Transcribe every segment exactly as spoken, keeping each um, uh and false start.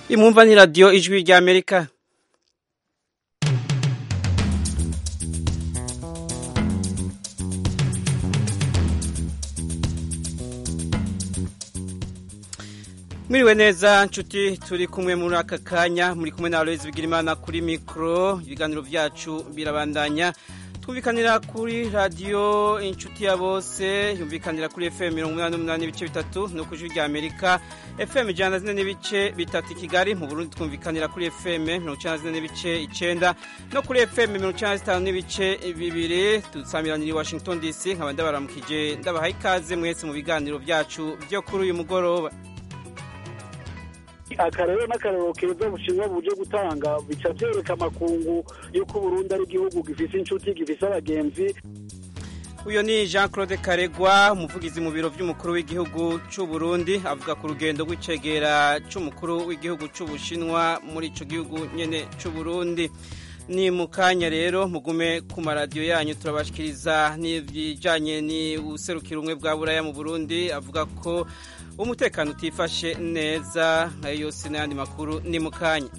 imwumva ni radiyo ijwi rya Amerika. Mwiriwe neza nshuti, turi kumwe muri aka kanya, muri kumwe na Aloys Bigirimana kuri mikro. Ibiganiro vyacu birabandanya, twumvikanira kuri radio inshuti ya bose, yumvikanira kuri F M mirongo umunani n'umunani n'ibice bitatu no ku ijwi rya Amerika, F M ijana na zine n'ibice bitatu Kigali. Mu Burundi twumvikanira kuri F M mirongo icenda na zine n'ibice icenda no kuri F M mirongo icenda na zitanu n'ibice bibiri. Dusamiranira i Washington D C. Nkaba ndabaramukije, ndabahaye ikaze mwese mu biganiro vyacu vyo kuri uyu mugoroba. Akarere n'akarero keza bushinwa buje gutanga bica vyereka amakungu yuko Burundi ari igihugu gifise inshuti, gifise abagenzi. Uyo ni Jean Claude Karegwa, umuvugizi mu biro vy'umukuru w'igihugu c'u Burundi, avuga ku rugendo rw'icegera c'umukuru w'igihugu c'u Bushinwa muri ico gihugu nyene c'u Burundi. Ni mukanya rero mugume ku maradiyo yanyu, turabashikiriza n'ibijanye ni userukira umwe bwa Buraya mu Burundi, avuga ko umutekano utifashe neza. Ayo yose n'ayandi makuru ni mukanya.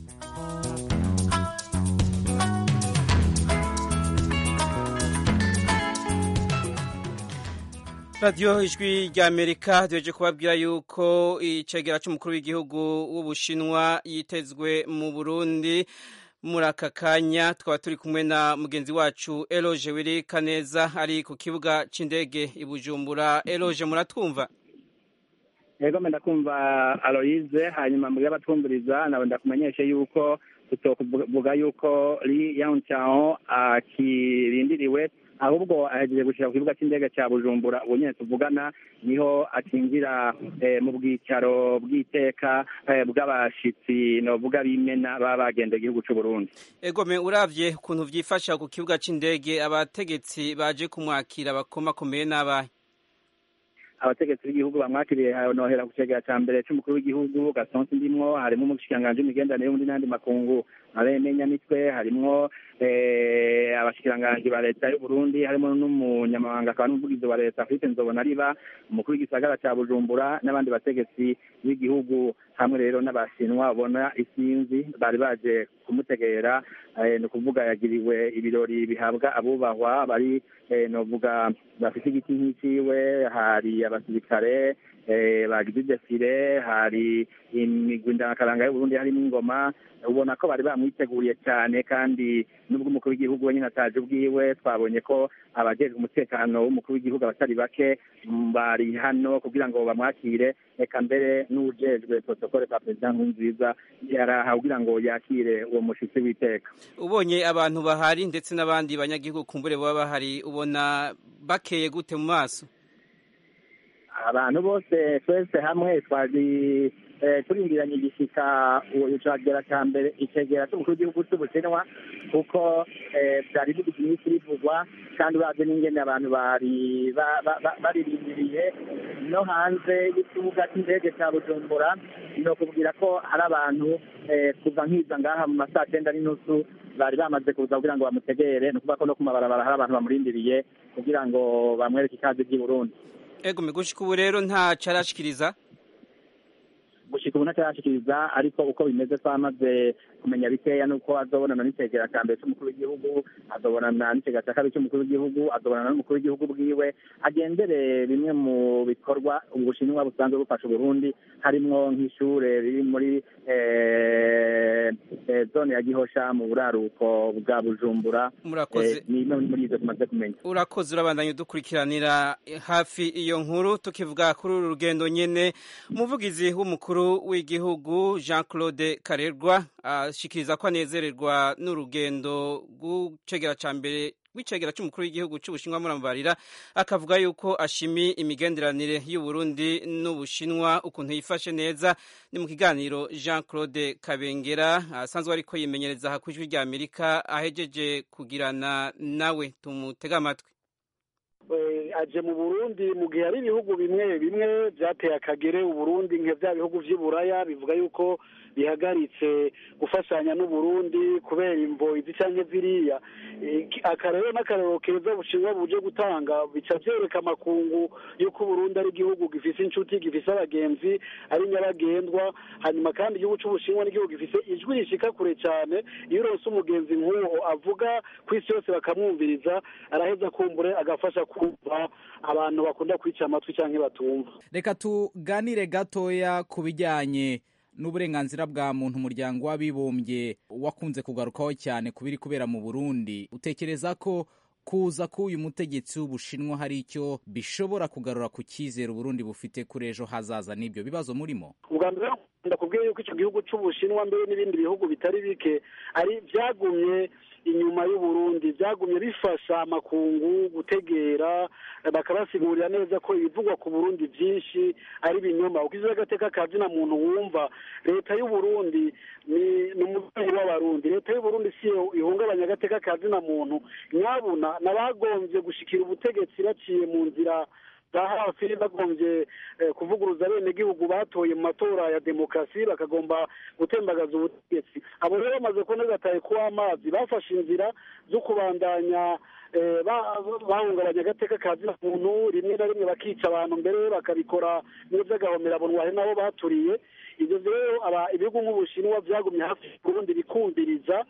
Radio ijwi rya Amerika duheje kubabwira yuko icegera c'umukuru w'igihugu w'Ubushinwa yitezwe mu Burundi. Muri aka kanya twaba turi kumwe na mugenzi wacu Eloge Wiri Kaneza ari ku kibuga c'indege i Bujumbura. Eloge, muratwumva? Yego ndakumva Aloise. Hanyuma muri abatwumviriza nawe ndakumenyeshe yuko tutokuvuga yuko Li Yangchao akirindiriwe, ahubwo ahejeje gushika ku kibuga c'indege ca Bujumbura. Ubu nyene tuvugana niho akinjira eh, mu bwicaro bw'iteka eh, bw'abashitsi novuga bimena baba bagenda igihugu c'u Burundi. Ego me uravye ukuntu vyifasha ku kibuga c'indege, abategetsi baje kumwakira bakoma komeye n'abahe? Abategetsi b'igihugu bamwakiriye nohera ku cegera ca mbere c'umukuru w'igihugu Gaston Ndimwo, harimo umushikiranganji w'imigenderanire y'ubundi n'andi makungu Aremenya Mitwe, harimo eh abashikiranganji ba leta y'u Burundi, harimo n'umunyamabanga akaba n'umuvugizi wa leta Philippe Nzobonariba, umukuru w'igisagara ca Bujumbura n'abandi bategetsi b'igihugu, hamwe rero n'abashinwa bona isinzi bari baje kumutegera. Eh, no kuvuga yagiriwe ibirori bihabwa abubahwa bari eh, novuga bafite igiti nk'iciwe, hari abasirikare eh, bagize desfile, hari imigwi ndangakaranga y'u Burundi, hari n'ingoma. Ubona ko bari bamwiteguriye cyane, kandi nubwo umukuru w'igihugu wenyine ataje ubwiwe, twabonye ko abajejwe umutekano w'umukuru w'igihugu abatari bake bari hano kugira ngo bamwakire. Eka mbere n'ujejwe protokole pa President Nkurunziza yaraha kugira ngo yakire uwo mushitsi w'iteka. Ubonye abantu bahari ndetse n'abandi banyagihugu kumbure baba bahari, ubona bakeye gute mu maso? Abantu bose twese hamwe twazi eh, turindiranye igishika ucagera ca mbere icegera c'umukuru w'igihugu c'Ubushinwa, kuko eh, vyari bigiye bivugwa, kandi uravye n'ingene abantu bari baririndiriye no hanze y'ikibuga c'indege ca Bujumbura. No kubwira ko hari abantu eh, kuva nkiza ngaha mu masaha cenda n'inusu bari bamaze kuza kugira ngo bamutegere, no kuvuga ko no ku mabarabara hari abantu bamurindiriye kugira ngo bamwereke ikaze ry'i Burundi. Ego gushika ubu rero nta carashikiriza? Gushika ubu nta carashikiriza, ariko uko bimeze twamaze kumenya bikeya nuko azobonana n'icegera ca mbere c'umukuru w'igihugu, azobonana n'icegera ca kabiri c'umukuru w'igihugu, azobonana n'umukuru w'igihugu bwiwe, agendere bimwe mu bikorwa Ubushinwa busanzwe bufasha Burundi, harimwo nk'ishure riri muri eh, eh, zone ya Gihosha mu buraruko bwa Bujumbura. Murakoze. Eh, ni imwe muri izo tumaze kumenya. Urakoze, urabandanya udukurikiranira hafi iyo nkuru. Tukivuga kuri uru rugendo nyene, umuvugizi w'umukuru w'igihugu Jean Claude Karegwa ashikiriza ko anezererwa n'urugendo rw'icegera ca mbere w'icegera c'umukuru w'igihugu c'Ubushinwa Murambarira, akavuga yuko ashimi imigenderanire y'u Burundi n'Ubushinwa ukuntu yifashe neza. Ni mu kiganiro Jean Claude Kabengera asanzwe ariko yimenyereza hakwijwi rya Amerika ahejeje kugirana nawe. Tumutega amatwi. aje mu Burundi mu gihe hari ibihugu bimwe bimwe byateye akagere Uburundi nka bya bihugu vy'Iburaya bivuga yuko bihagaritse gufashanya n'u Burundi kubera imvo izi canke ziriya. Akarero n'akarero keza Ubushinwa buje gutanga bica vyereka amakungu yuko Burundi ari igihugu gifise inshuti gifise abagenzi ari nyabagendwa, hanyuma kandi igihugu c'Ubushinwa n'igihugu gifise ijwi rishika kure cyane. Iyo uronse umugenzi nk'uwo avuga ku isi yose bakamwumviriza araheza kumbure agafasha kumva abantu bakunda kwica amatwi canke batumva. Reka tuganire gatoya ku bijyanye n'uburenganzira bwa muntu. Umuryango w'abibumbye wakunze kugarukaho cyane kubiri kubera mu Burundi. Utekereza ko kuza k'uyu mutegetsi w'Ubushinwa hari icyo bishobora kugarura ku cyizere Burundi bufite kuri ejo hazaza n'ibyo bibazo murimo? Ubwa mbere ndakubwiye yuko icyo gihugu c'Ubushinwa mbere n'ibindi bihugu bitari bike ari byagumye inyuma y'u Burundi, byagumye bifasha amakungu gutegera bakabasigurira neza ko ibivugwa ku Burundi byinshi ari binyoma. Ukize agateka kazi na muntu wumva leta y'u Burundi ni n'umuvunyi w'abarundi. Leta y'u Burundi si ihungabanya agateka kazi na muntu, nyabuna nabagombye gushikira ubutegetsi baciye mu nzira za hafi, bagombye kuvuguruza bene gihugu batoye mu matora ya demokrasi bakagomba gutembagaza ubutegetsi. Abo rero bamaze kubona gataye ku amazi bafashe inzira zo kubandanya bahungabanya agateka kazi na muntu, rimwe na rimwe bakica abantu mbere bakabikora n'ivy'agahomerabunwa hari nabo baturiye. Ivyo rero ibihugu nk'Ubushinwa vyagumye hafi Burundi bikumviriza,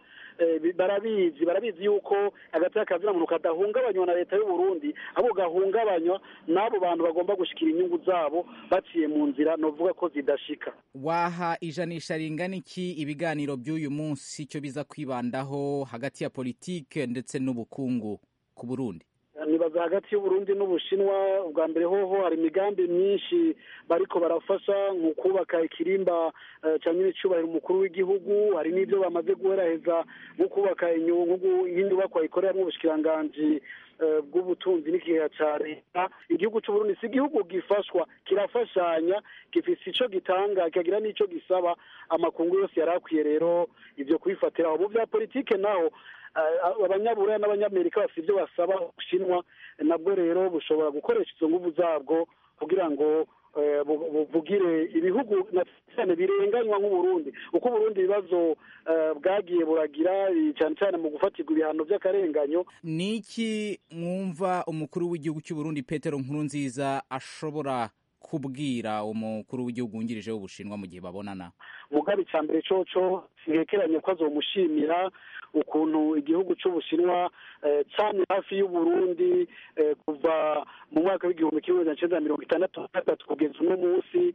barabizi barabizi yuko agateka kazi na muntu kadahungabanywa na leta y'u Burundi, abo gahungabanywa n'abo bantu bagomba gushikira inyungu zabo baciye mu nzira novuga ko zidashika. Waha ijanisha ringana iki ibiganiro by'uyu munsi cyo biza kwibandaho hagati ya politike ndetse n'ubukungu ku Burundi? Nibaza hagati y'u Burundi n'Ubushinwa ubwa mbere hoho hari imigambi myinshi bariko barafasha nko kubaka ikirimba cyane n'icubahiro umukuru w'igihugu, hari n'ibyo bamaze guheraheza nko kubaka inyungu y'indubakwa ikorera mu bushikiranganji bw'ubutunzi n'ikihe ca leta. Igihugu c'u Burundi si igihugu gifashwa, kirafashanya, gifise ico gitanga kikagira n'ico gisaba. Amakungu yose yarakwiye rero ivyo kwifatiraho. Mu vya politike naho abanyaburaya n'abanyamerika bafite ibyo basaba Ubushinwa, nabwo rero bushobora gukoresha izo nguvu zabwo kugira ngo buvugire ibihugu cyane birenganywa nk'Uburundi. Uko Burundi ibibazo bwagiye buragira cyane cyane mu gufatirwa ibihano by'akarenganyo. Niki mwumva umukuru w'igihugu cy'u Burundi Petero Nkurunziza ashobora kubwira umukuru w'igihugu wungirije w'Ubushinwa mu gihe babonana? Mugabe cyambere coco sigekeranye ko azomushimira ukuntu igihugu c'Ubushinwa cyane hafi y'u Burundi kuva mu mwaka w'igihumbi kimwe magana cyenda mirongo itandatu na gatatu kugeza uno munsi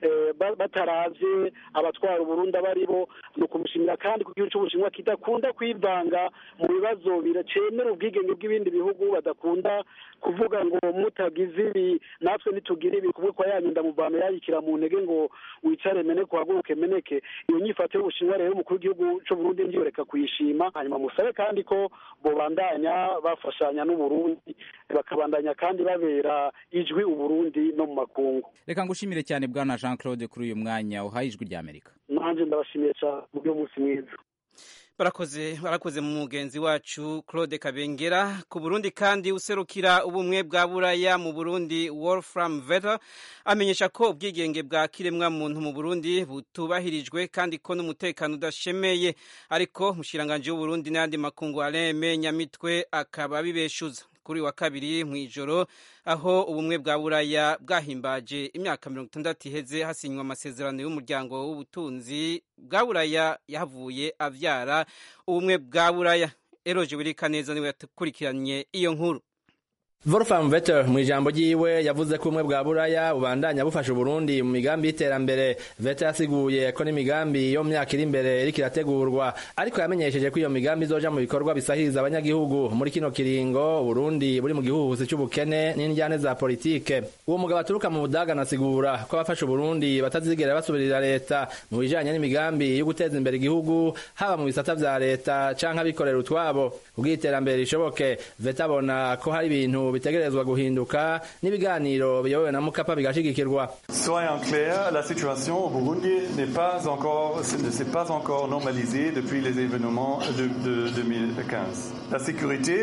bataravye abatwara Burundi abaribo. No kumushimira kandi ku gihugu c'Ubushinwa kidakunda kwivanga mu bibazo biracemera ubwigenge bw'ibindi bihugu, badakunda kuvuga ngo mutagize ibi natwe nitugira ibi, kubwo kwa yanyu ndamuvana yayikira mu ntege ngo wicare mene kuhaguruke meneke. Iyo nyifato y'Ubushinwa rero umukuru w'igihugu c'u Burundi ndiyoreka kuyishima, hanyuma musabe kandi ko bobandanya bafashanya n'u Burundi bakabandanya kandi babera ijwi u Burundi no mu makungu. Reka ngushimire cyane bwana Jean Claude kuri uyu mwanya uhaye ijwi rya Amerika. Nanje ndabashimiye cyane mu byo munsi mwiza. Barakoze barakoze mu mugenzi wacu Claude Kabengera. Ku Burundi kandi userukira ubumwe bwa Buraya mu Burundi Wolfram Vetter amenyesha ko ubwigenge bwa kiremwa muntu mu Burundi butubahirijwe kandi ko n'umutekano udashemeye, ariko mushiranganje w'u Burundi n'andi makungu Alain Nyamitwe akaba bibeshuza. Kuri wa kabiri mw'ijoro aho ubumwe bwa Buraya bwahimbaje imyaka mirongo itandatu iheze hasinywa amasezerano y'umuryango w'ubutunzi bwa Buraya yahavuye avyara ubumwe bwa Buraya. Eroje Wirikaneza niwe yakurikiranye iyo nkuru. Wolfram Vetter mu ijambo ryiwe yavuze ko umwe bwa Buraya ubandanya bufasha Burundi mu migambi y'iterambere. Vetter yasiguye ko n'imigambi yo mu myaka iri imbere iriko irategurwa, ariko yamenyesheje ko iyo migambi izoja mu bikorwa bisahiriza abanyagihugu muri kino kiringo Burundi buri mu gihuhusi c'ubukene n'indyane za politike. Uwo mugabo aturuka mu Budaga anasigura ko abafasha Burundi batazigera basubirira leta mu bijanye n'imigambi yo guteza imbere igihugu, haba mu bisata vya leta canke abikorera utwabo. Ubw'iterambere rishoboke, Vetter abona ko hari ibintu bitegerezwa guhinduka n'ibiganiro biyobowe na Mukapa bigashigikirwa. Soyons clairs, la situation au Burundi n'est pas encore ne s'est pas encore normalisée depuis les événements de, de deux mille quinze. La sécurité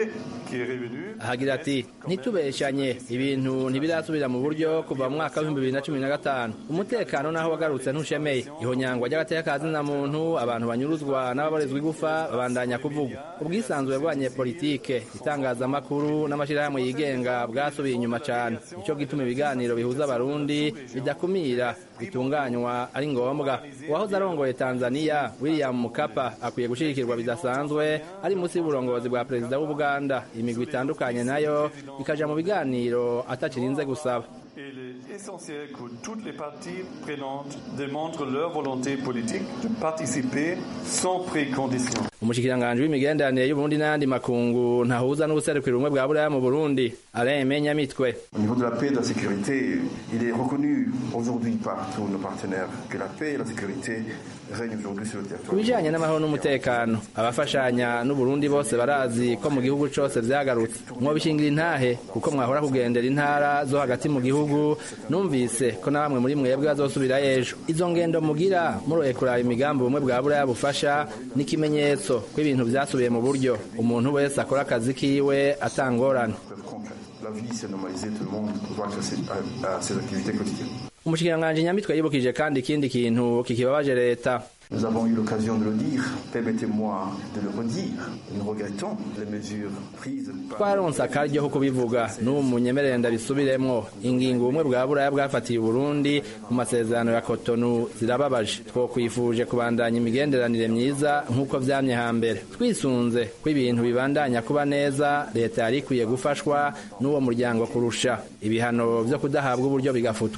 ahagira ati ntitubeshanye ibintu ntibirasubira mu buryo kuva mu mwaka w'ibihumbi bibiri na cumi na gatanu umutekano naho wagarutse ntushemeye ihonyangwa ry'agateka ka zina muntu abantu banyuruzwa n'ababorezwa igufa babandanya kuvugwa ubwisanzure bw'abanyepolitike itangazamakuru n'amashirahamwe yigenga bwasubiye inyuma cane ico gituma ibiganiro bihuza abarundi bidakumira bitunganywa ari ngombwa uwahoze arongoye Tanzania William Mkapa akwiye gushirikirwa bidasanzwe ari musi y'uburongozi bwa perezida w'Ubuganda imigwi itandukanye nayo ikaja mu biganiro atakirinze gusaba. Il est essentiel que toutes les parties prenantes démontrent leur volonté politique de participer sans précondition. Umushikiranganji w'imigenderanire y'Uburundi n'andi makungu ntahuza n'ubuserukiro rumwe bwa Buraya mu Burundi Alain Menyamitwe. Au niveau de la paix et de la sécurité, il est reconnu aujourd'hui par tous nos partenaires que la paix et la sécurité règnent aujourd'hui sur le territoire. Kubijanye n'amahoro n'umutekano abafashanya n'Uburundi bose barazi ko mu gihugu cose vyagarutse mwo bishingira intahe kuko mwahora kugendera intara zo hagati mu gihugu numvise ko na bamwe muri mwebwe bazosubira ejo izo ngendo mugira muroye kuraba imigambi bumwe bwa Buraya bufasha n'ikimenyetso ko ibintu vyasubiye mu buryo umuntu wese akora akazi kiwe atangorana. La vie s'est normalisée, tout le monde doit accéder à ses activités quotidiennes. Umushikiranganji Nyamitwe yibukije kandi ikindi kintu kikibabaje leta. Nous avons eu l'occasion de le dire, permettez-moi de le redire. Nous regrettons les mesures prises par... Twaronse akaryo ko kubivuga n'ubu munyemerere ndabisubiremwo ingingo ubumwe bwa Buraya bwafatiye Burundi mu masezerano ya Cotonou zirababaje twokwifuje kubandanya imigenderanire myiza nk'uko vyamye hambere twisunze ko ibintu bibandanya kuba neza leta yari ikwiye gufashwa n'uwo muryango kurusha ibihano vyo kudahabwa uburyo bigafutwa.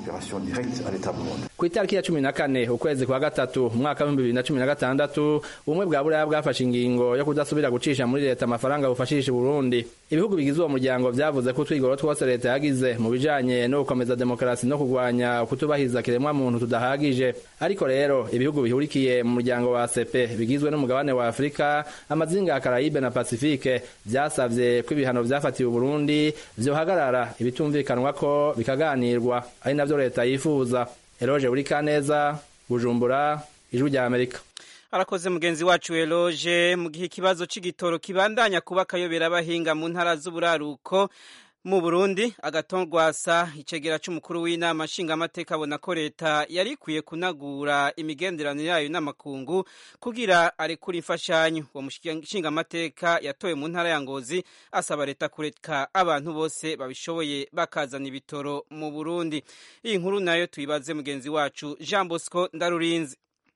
Ku itariki ya cumi na kane ukwezi kwa gatatu umwaka wa bibiri na cumi na gatandatu ubumwe bwa Buraya bwafashe ingingo yo kudasubira gucisha muri leta amafaranga bufashisha Burundi. Ibihugu bigize uwo muryango vyavuze ko twigoro twose leta yagize mu bijanye no gukomeza demokarasi no kugwanya kutubahiza kiremwa muntu tudahagije. Ariko rero ibihugu bihurikiye mu muryango wa A C P bigizwe n'umugabane wa Afrika amazinga ya Caraïbe na Pacifique vyasavye ko ibihano vyafatiwe Burundi vyohagarara ibitumvikanwa ko bikaganirwa ari navyo leta yifuza. Eloge Burikaneza Bujumbura Ijwi rya Amerika. Arakoze mugenzi wacu Eloge mu gihe ikibazo c'igitoro kibandanya kuba kayobera abahinga mu ntara z'uburaruko mu Burundi agatongwasa icegera c'umukuru w'inama nshingamateka abona ko leta yari ikwiye kunagura imigenderanire yayo n'amakungu kugira arekura imfashanyo. Uwo nshingamateka yatowe mu ntara ya Ngozi asaba leta kureka abantu bose babishoboye bakazana ibitoro mu Burundi. Iyi nkuru nayo tuyibaze mugenzi wacu Jean Bosco Ndarurinzi.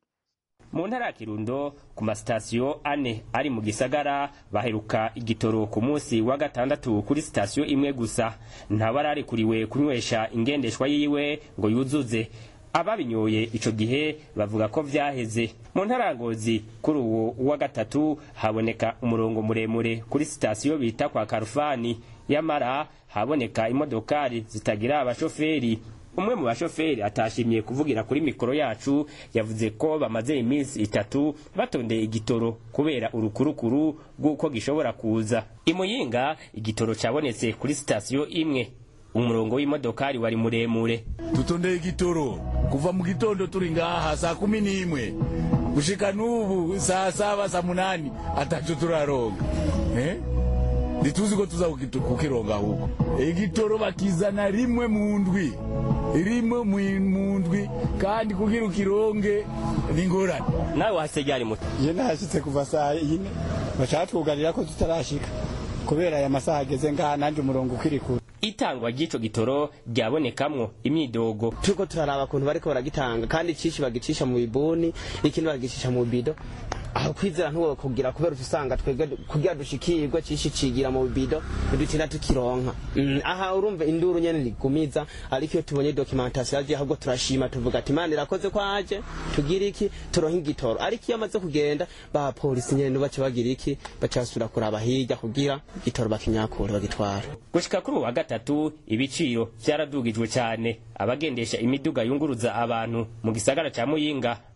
Mu ntara ya Kirundo ku masitasiyo ane ari mu gisagara baheruka igitoro ku munsi wa gatandatu kuri sitasiyo imwe gusa ntabararikuriwe kunywesha ingendeshwa yiwe ngo yuzuze. Ababinyoye ico gihe bavuga ko vyaheze. Mu ntara ya Ngozi kuri uwo wa gatatu haboneka umurongo muremure kuri sitasiyo bita kwa Karufani yamara haboneka imodokari zitagira abashoferi. Umwe mu bashoferi atashimye kuvugira kuri mikoro yacu yavuze ko bamaze iminsi itatu batondeye igitoro kubera urukurukuru rw'uko gishobora kuza. Imuyinga igitoro cabonetse kuri sitasiyo imwe umurongo w'imodokari wari muremure. Tutondeye igitoro kuva mu gitondo turi ngaha saa kumi n'imwe gushika n'ubu saa saba saa munani ataco turaronga eh Dituzi ko tuza kukironga huko. Igitoro bakizana rimwe mu ndwi. Rimwe mu ndwi kandi kugira ukironge ningorane. Nawe wasejyari muto. Ye nashitse kuva saa yine bacatwugarira ko tutarashika. Kubera aya masaha ageze ngaha nanje umurongo ukirikura. Itangwa ry'ico gitoro ryabonekamwo imyidogo. Tuko turaraba kuntu bariko baragitanga kandi cishi bagicisha mu biboni ikindi bagicisha mu bido. Aho kwizera ntuwo kugira kubera usanga twege kugira dushikirwe cishi cigira mu bido dutina tukironka. Mm, aha urumva induru nyene ligumiza ariko iyo tubonye documentation yaje ahubwo turashima tuvuga ati Imana irakoze kwaje tugira iki turonka igitoro ariko iyo amaze kugenda ba police nyene bace bagira iki bacasura kuraba hirya kugira igitoro bakinyakura bagitwara. Gushika kuri wa gatatu ibiciro vyaradugijwe cyane abagendesha imiduga yunguruza abantu mu gisagara ca Muyinga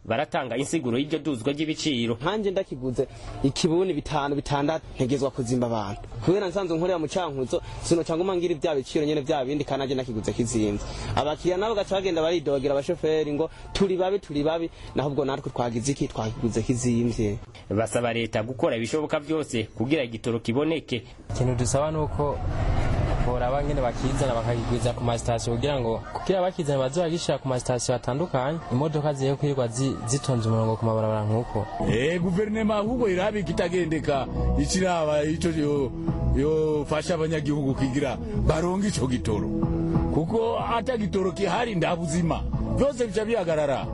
baratanga insiguro y'iryo duzwa ry'ibiciro. Nkanje ndakiguze ikibuni bitanu bitandatu ntegezwa kuzimba abantu kubera nsanzwe nkorera mu cankuzo sino cyangwa mangira ibya biciro nyene bya bindi kanaje ndakiguze kizimvye. Abakiriya nabo gaca bagenda baridogera abashoferi ngo turi babi turi babi naho ubwo natwe twagize iki twakiguze kizimvye. Basaba leta gukora ibishoboka byose kugira igitoro kiboneke. Ikintu dusaba nuko bora bangene bakizana bakagwiza ku ma station kugira ngo kugira bakizana bazogishira ku ma station atandukanye imodoka ziye kwirwa zitonze umurongo ku mabarabara nkuko. Eh guverinoma ahubwo irabi kitagendeka ikiraba ico yo yo fasha abanyagihugu kigira baronga ico gitoro kuko ata gitoro kihari ndabuzima byose bica bihagarara.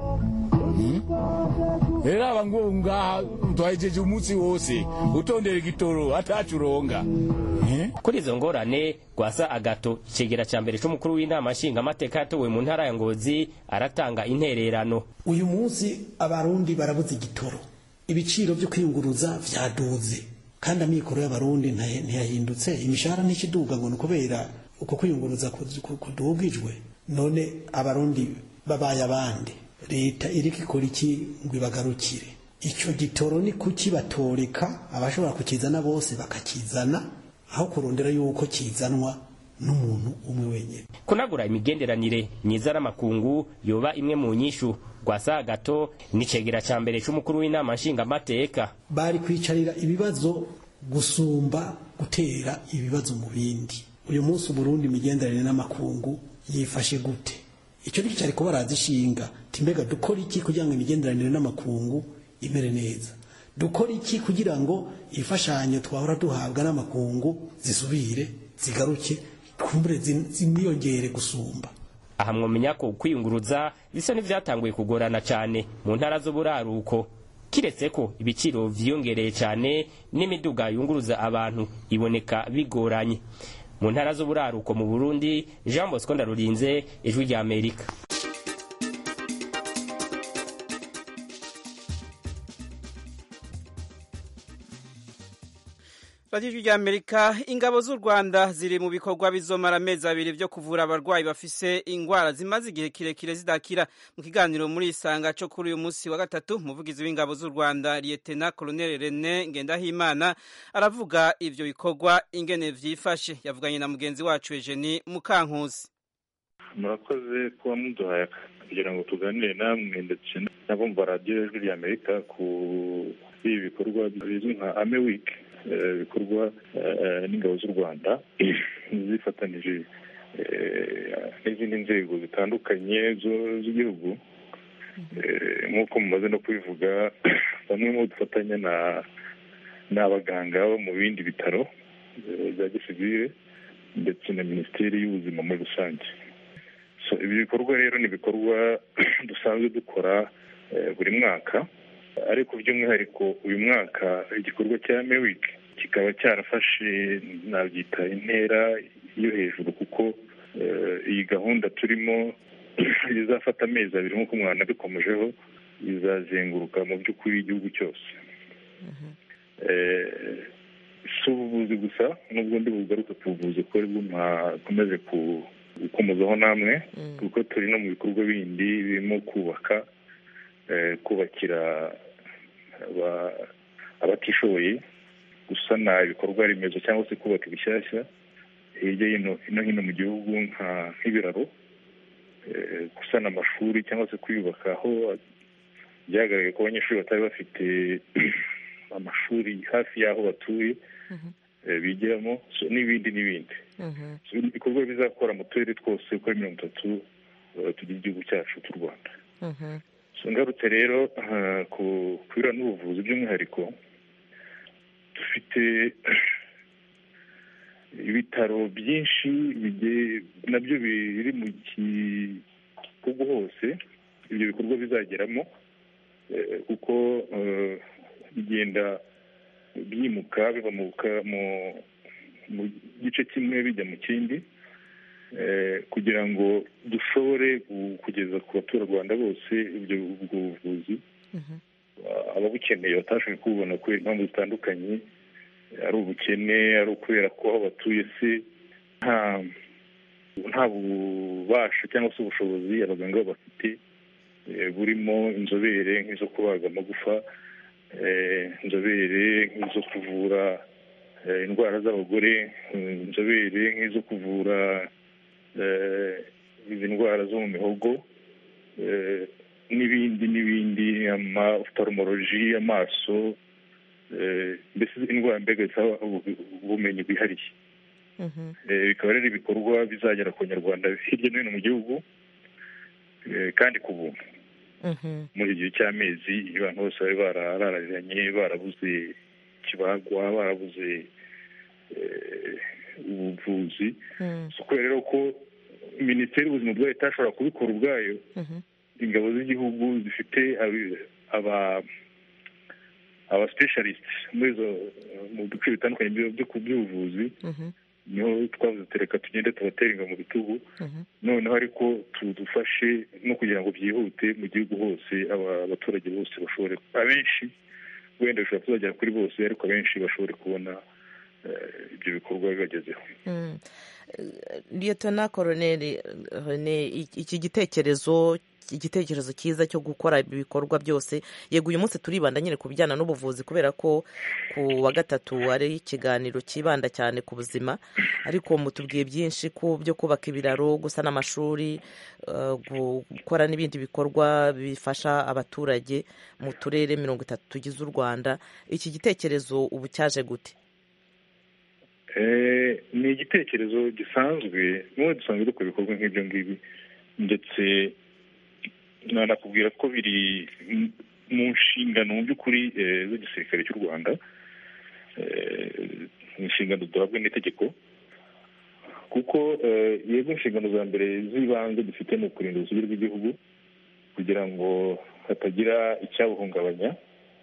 Era abangu ngaha twajeje umunsi wose utondera igitoro atacuronga. Kuri izo ngorane Gwasa Agato icegera ca mbere c'umukuru w'inama nshinga amateka yatowe mu ntara ya Ngozi aratanga intererano. Uyu munsi abarundi barabuze igitoro, ibiciro byo kwiyunguruza vyaduze kandi amikoro y'abarundi ntiyahindutse, imishahara n'ikiduga ngo kubera uko kwiyunguruza kudugijwe. None abarundi babaye abandi, leta iriko ikora iki ngo ibagarukire? Ico gitoro ni kuki batoreka abashobora kukizana bose bakakizana aho kurondera yuko kizanwa n'umuntu umwe wenyene. Kunagura imigenderanire myiza n'amakungu yoba imwe mu nyishu. Gwasa Agato nicegera ca mbere c'umukuru w'inama nshinga amateka. Bari kwicarira ibibazo gusumba gutera ibibazo mu bindi. Uyu munsi Burundi imigenderanire n'amakungu yifashe gute? Ico ni cyari ko barazishinga timbega dukora iki kugira ngo imigenderanire n'amakungu imere neza. Dukora iki kugira ngo ifashanyo twahora duhabwa n'amakungu zisubire zigaruke kumbure ziniyongere gusumba. Aha mwomenya ko kwiyunguruza bisa n'ivyatanguye kugorana cyane mu ntara z'uburaruko, kiretse ko ibiciro vyiyongereye cyane n'imiduga yunguruza abantu iboneka bigoranye. Mu ntara z'uburaruko mu Burundi, Jean Bosco Ndarurinze, Ijwi rya Amerika. Radio ya Amerika, ingabo z'u Rwanda ziri mu bikorwa bizomara amezi abiri byo kuvura abarwayi bafise ingwara zimaze igihe kirekire zidakira. Mu kiganiro muri Isanga cyo kuri uyu munsi wa gatatu, umuvugizi w'ingabo z'u Rwanda Lieutenant Colonel René Ngendahimana aravuga ivyo bikorwa ingene vyifashe. Yavuganye na mugenzi wacu Eugenie Mukankusi. Murakoze kuba muduhaye kugira ngo tuganire namwe ndetse n'abumva Radio Ijwi rya Amerika ku ibi bikorwa bizwi nka Ame Week, bikorwa n'ingabo z'u Rwanda zifatanije n'izindi nzego zitandukanye z'igihugu. Nk'uko mumaze no kubivuga, bamwe mu dufatanya n'abaganga bo mu bindi bitaro bya gisivile ndetse na Minisiteri y'Ubuzima muri rusange. So ibi bikorwa rero ni ibikorwa dusanzwe dukora buri mwaka, ariko by'umwihariko uyu mwaka igikorwa cya Ame Week kikaba cyarafashe nabyita intera yo hejuru, kuko iyi gahunda turimo izafata amezi abiri nk'uko umwana bikomejeho, izazenguruka mu by'ukuri igihugu cyose. Si ubuvuzi gusa, nubwo ndi bugaruka ku buvuzi ko aribwo mwakomeje gukomozaho namwe, kuko turi no mu bikorwa bindi birimo kubaka kubakira abatishoboye, gusana ibikorwa remezo cyangwa se kubaka ibishyashya hirya no hino mu gihugu nk'ibiraro, gusana amashuri cyangwa se kuyubaka aho byagaragaye ko abanyeshuri batari bafite amashuri hafi y'aho batuye bigiramo, n'ibindi n'ibindi. Ibikorwa bizakora mu turere twose uko ari mirongo itatu tugira igihugu cyacu cy'u Rwanda. Ngarutse rero ku bira n'ubuvuzi by'umwihariko, dufite ibitaro byinshi nabyo biri mu gihugu hose ibyo bikorwa bizageramo, kuko bigenda byimuka biva mu gice kimwe bijya mu kindi, kugira ngo dushobore kugeza ku baturarwanda bose ibyo buvuzi ababukeneye batashoboye kububona kubera impamvu zitandukanye, ari ubukene, ari ukubera ko aho batuye se nta bubasha cyangwa se ubushobozi abaganga bafite burimo inzobere nk'izo kubaga amagufa, inzobere nk'izo kuvura indwara z'abagore, inzobere nk'izo kuvura izi ndwara zo mu mihogo n'ibindi n'ibindi, amaoftalmology, amaso, mbese indwara mbega zisaba ubumenyi bwihariye. Bikaba rero ibikorwa bizagera ku Banyarwanda hirya no hino mu gihugu kandi ku buntu. Muri igihe cy'amezi abantu bose bari barararanye, barabuze ikibagwa, barabuze ubuvuzi. Kubera rero ko minisiteri y'ubuzima bwayo itashobora kubikora ubwayo, ingabo z'igihugu zifite aba aba specialist muri zo mu duce bitandukanye byo kubyuvuzi, niho twavuze tereka tugende tubatera ingabo mu bitugu, noneho ariko tudufashe no kugira ngo byihute mu gihugu hose, abaturage bose bashobore, abenshi wenda bishobora kuzagera kuri bose, ariko abenshi bashobore kubona ibyo bikorwa bibagezeho. Lieutenant Colonel René, iki gitekerezo igitekerezo cyiza cyo gukora ibikorwa byose, yego uyu munsi turibanda nyine ku bijyana n'ubuvuzi kubera ko ku wa gatatu ari ikiganiro kibanda cyane ku buzima, ariko mutubwiye byinshi ku byo kubaka ibiraro, gusana amashuri, gukora n'ibindi bikorwa bifasha abaturage mu turere mirongo itatu tugize u Rwanda. Iki gitekerezo ubu cyaje gute? Ni igitekerezo gisanzwe, n'ubu dusanzwe dukora ibikorwa nk'ibyo ngibi, ndetse nanakubwira ko biri mu nshingano mu by'ukuri z'igisirikare cy'u Rwanda, inshingano duhabwa n'itegeko, kuko yego inshingano za mbere z'ibanze dufite ni ukurinda ubusugire bw'igihugu kugira ngo hatagira icyabuhungabanya,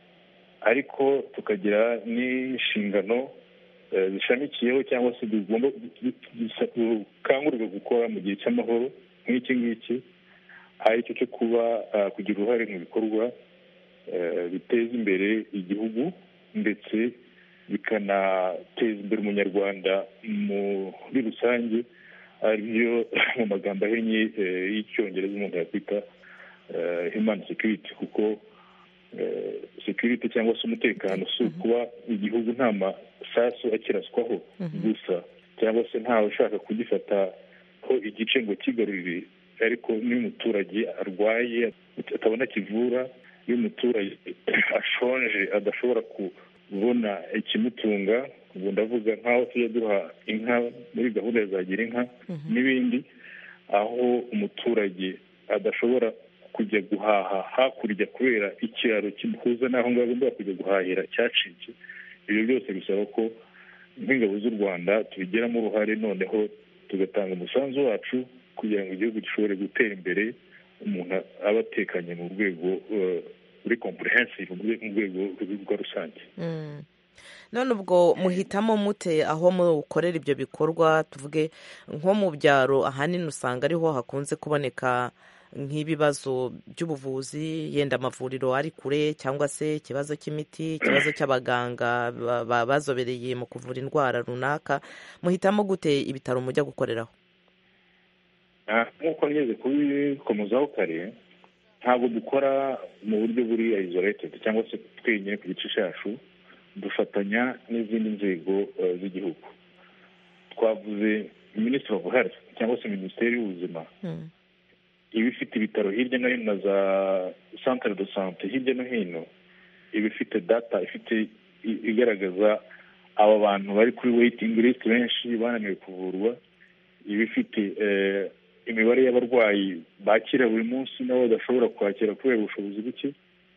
ariko tukagira n'inshingano zishamikiyeho cyangwa se tugomba dukangurirwa gukora mu gihe cy'amahoro nk'iki ngiki, ari cyo cyo kuba kugira uruhare mu bikorwa biteza imbere igihugu ndetse bikanateza imbere umunyarwanda muri rusange, aribyo mu magambo ahinnye y'icyongereza umuntu yakwita human security, kuko security cyangwa se umutekano si ukuba igihugu nta masasu akiraswaho gusa, cyangwa se ntawe ushaka kugifataho igice ngo kigarurire, ariko niyo umuturage arwaye atabona kivura, iyo umuturage ashonje adashobora kubona ikimutunga, ubu ndavuga nk'aho tujya duha inka muri gahunda ya Zagira Inka n'ibindi, aho umuturage adashobora kujya guhaha hakurya kubera ikiraro kimuhuza n'aho ngaho agomba kujya guhahira cyacitse. Ibyo byose bisaba ko nk'ingabo z'u Rwanda tubigiramo uruhare, noneho tugatanga umusanzu wacu kugira ngo igihugu gishobore gutera imbere, umuntu aba atekanye mu rwego muri comprehensive, mu rwego rwa rusange. None ubwo muhitamo mute aho mukorera ibyo bikorwa? Tuvuge nko mu byaro, ahanini usanga ariho hakunze kuboneka nk'ibibazo by'ubuvuzi, yenda amavuriro ari kure, cyangwa se ikibazo cy'imiti, ikibazo cy'abaganga bazobereye mu kuvura indwara runaka. Muhitamo gute ibitaro mujya gukoreraho? Nk'uko ngeze kubikomozaho kare, ntabwo dukora mu buryo buri isolated cyangwa se twenyine ku gice cyacu, dufatanya n'izindi nzego z'igihugu. Twavuze Ministry of Health cyangwa se Minisiteri y'Ubuzima, iba ifite ibitaro hirya no hino na za centre de santé hirya no hino, iba ifite data ifite igaragaza aba bantu bari kuri waiting list benshi bananiwe kuvurwa, iba ifite imibare y'abarwayi bakira buri munsi nabo badashobora kwakira kubera ubushobozi buke.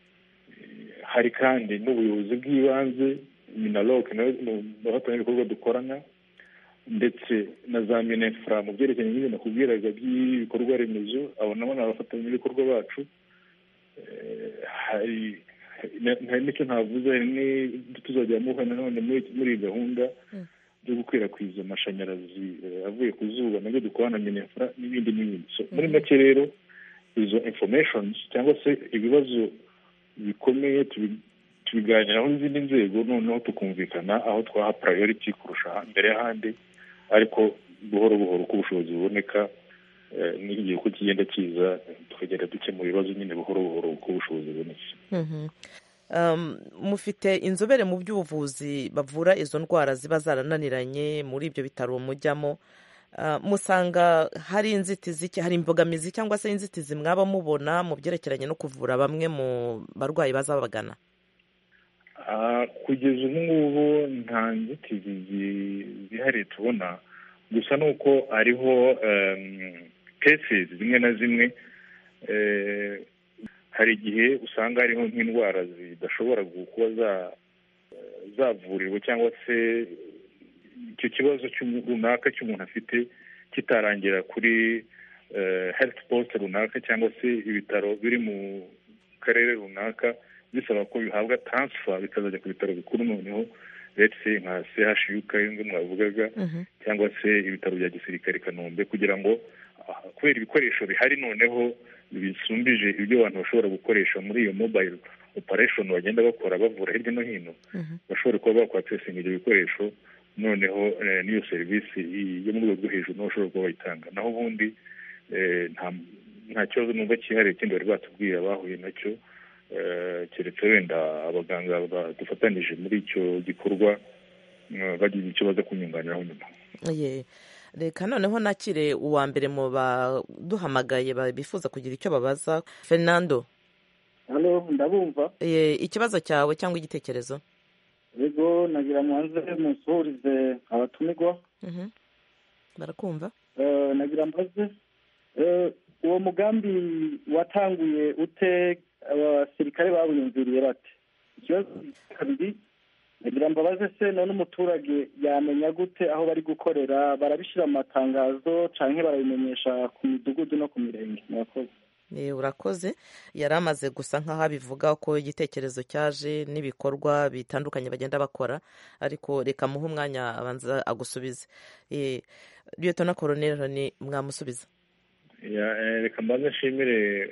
Hari kandi n'ubuyobozi bw'ibanze minaloc mu bafatanyabikorwa dukorana, ndetse na za minefra mu byerekeranye n'ibyo nakubwiraga by'ibikorwa remezo, abo nabo ni abafatanyabikorwa bacu. Hari n'icyo ntavuze, tuzajya muha nanone muri gahunda byo gukwirakwiza amashanyarazi avuye ku zuba, nabyo dukorana na minefra n'ibindi n'ibindi. Muri make rero izo informations cyangwa se ibibazo bikomeye tubiganiraho n'izindi nzego, noneho tukumvikana aho twaha priority kurusha mbere y'ahandi, ariko buhoro buhoro uko ubushobozi buboneka n'igihe uko kigenda kiza tukagenda dukemura ibibazo nyine buhoro buhoro uko ubushobozi bubonetse. Mufite inzobere mu by'ubuvuzi bavura izo ndwara ziba zarananiranye muri ibyo bitaro mujyamo, musanga hari inzitizi hari imbogamizi cyangwa se inzitizi mwaba mubona mu byerekeranye no kuvura bamwe mu barwayi baza babagana? Kugeza ubu ngubu nta nzitizi zihariye tubona, gusa ni uko hariho cases zimwe na zimwe hari igihe usanga hariho nk'indwara zidashobora kuba zavurirwa cyangwa se icyo kibazo runaka cy'umuntu afite kitarangira kuri health post runaka cyangwa se ibitaro biri mu karere runaka, bisaba ko bihabwa transfer bikazajya ku bitaro bikuru, noneho let's say nka C H U K ngo mwavugaga cyangwa se ibitaro bya gisirikare Kanombe, kugira ngo kubera ibikoresho bihari noneho bisumbije ibyo abantu bashobora gukoresha muri iyo mobile operation bagenda bakora bavura hirya no hino, bashobora kuba bakwacesinga ibyo bikoresho, noneho n'iyo serivisi yo mu rwego rwo hejuru naho bashobora kuba bayitanga. Naho ubundi nta kibazo numva cyihariye kindi bari batubwiye bahuye nacyo, keretse wenda abaganga dufatanyije muri icyo gikorwa bagize icyo baza kunyunganiraho nyuma. Reka noneho nakire uwa mbere mu baduhamagaye bifuza kugira icyo babaza. Fernando. Halo, ndabumva. Ikibazo cyawe cyangwa igitekerezo? Yego, nagira mwanze musuhurize abatumirwa. Barakumva. Nagira mbaze uwo mugambi watanguye ute, abasirikare bawiyumviriye bate? Ikibazo kabiri, nagira mbabaze se none umuturage yamenya gute aho bari gukorera? Barabishyira mu matangazo canke barabimenyesha ku midugudu no ku mirenge? Murakoze. Urakoze. Yari amaze gusa nk'aho abivuga ko igitekerezo cyaje n'ibikorwa bitandukanye bagenda bakora, ariko reka muhe umwanya abanza agusubize. Lieutenant Colonel Roni, mwamusubiza? Reka mbanze nshimire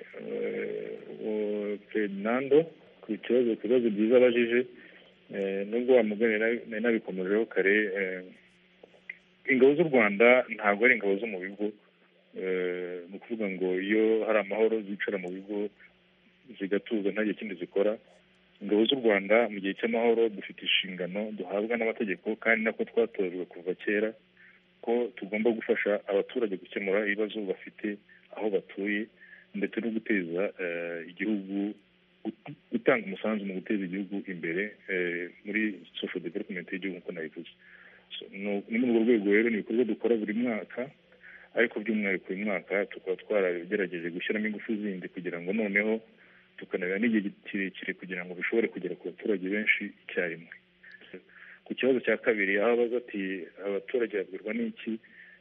Fernando ku kibazo kibazo byiza abajije. Nubwo wamugane nabikomejeho kare, ingabo z'u Rwanda ntabwo ari ingabo zo mu bigo. Ni ukuvuga ngo iyo hari amahoro zicara mu bigo zigatuza nta gihe kindi zikora. Ingabo z'u Rwanda mu gihe cy'amahoro dufite inshingano duhabwa n'amategeko, kandi nako twatojwe kuva kera ko tugomba gufasha abaturage gukemura ibibazo bafite aho batuye, ndetse no guteza igihugu, gutanga umusanzu mu guteza igihugu imbere muri social development y'igihugu nk'uko nabivuze. Ni muri urwo rwego rero ni ibikorwa dukora buri mwaka, ariko by'umwihariko uyu mwaka tukaba twaragerageje gushyiramo ingufu zindi kugira ngo noneho tukanabira n'igihe kirekire kugira ngo bishobore kugera ku baturage benshi icyarimwe. Ku kibazo cya kabiri, aho abaza ati abaturage babwirwa n'iki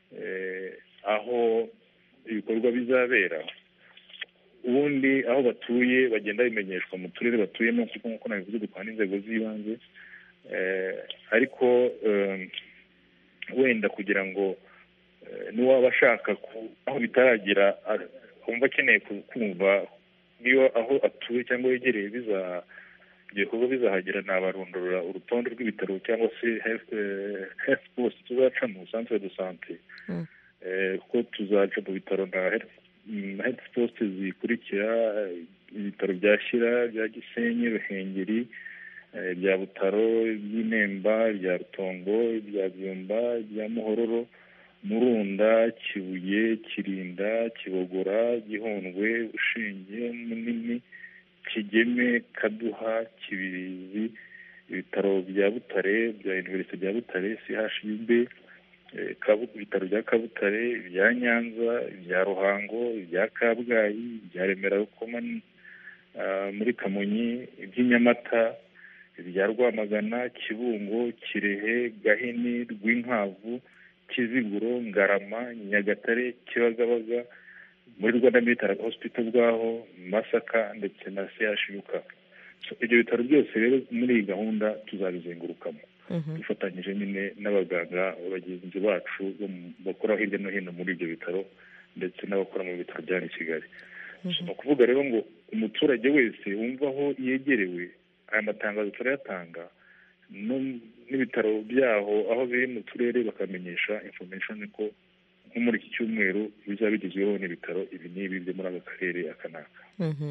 aho ibikorwa bizabera, ubundi aho batuye bagenda bimenyeshwa mu turere batuyemo, kuko nk'uko nabivuze dukora n'inzego z'ibanze, ariko wenda kugira ngo n'uwaba ashaka aho bitaragera wumva akeneye kumva niyo aho atuye cyangwa yegereye biza ibyo bikorwa bizahagera, nabarondora urutonde rw'ibitaro cyangwa se health post tuzacamo, centre de santé, kuko tuzaca mu bitaro na health post zikurikira: ibitaro bya Shyira, bya Gisenyi, Ruhengeri, bya Butaro, by'Inemba, bya Rutongo, bya Byumba, bya Muhororo, Murunda, Kibuye, Kirinda, Kibogora, Gihundwe, Bushinge, Munini, Kigeme, Kaduha, Kibirizi, ibitaro bya Butare, bya Université bya Butare, C H U B, ibitaro bya Kabutare, ibya Nyanza, ibya Ruhango, ibya Kabgayi, ibya Remera Rukoma muri Kamonyi, iby'Inyamata, ibya Rwamagana, Kibungo, Kirehe, Gahini, Rwinkwavu, Kiziguro, Ngarama, Nyagatare, Kibagabaga, muri Rwanda Military Hospital bwaho, Masaka ndetse na C H U K. Ibyo bitaro byose rero muri iyi gahunda tuzabizengurukamo dufatanyije nyine n'abaganga bagenzi bacu bakora hirya no hino muri ibyo bitaro, ndetse n'abakora mu bitaro bya Kigali. Ni ukuvuga rero ngo umuturage wese wumva aho yegerewe, aya matangazo turayatanga, n'ibitaro byaho aho biri mu turere bakamenyesha information ko nko muri iki cyumweru bizaba bigezweho n'ibitaro ibi n'ibi byo muri aka karere aka n'aka.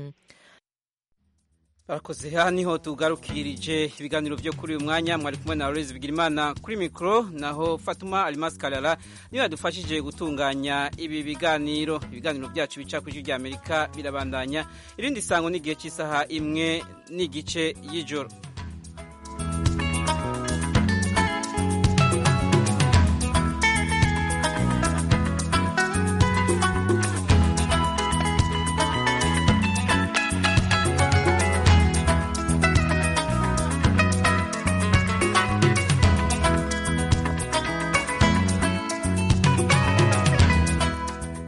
Barakoze. Aha niho tugarukirije ibiganiro byo kuri uyu mwanya. Mwari kumwe na Aloys Bigirimana kuri mikoro, naho Fatuma Almas Kalala niwe yadufashije gutunganya ibi biganiro. Ibiganiro byacu bica ku ijwi ry'Amerika birabandanya. Irindi sango n'igihe cy'isaha imwe n'igice y'ijoro.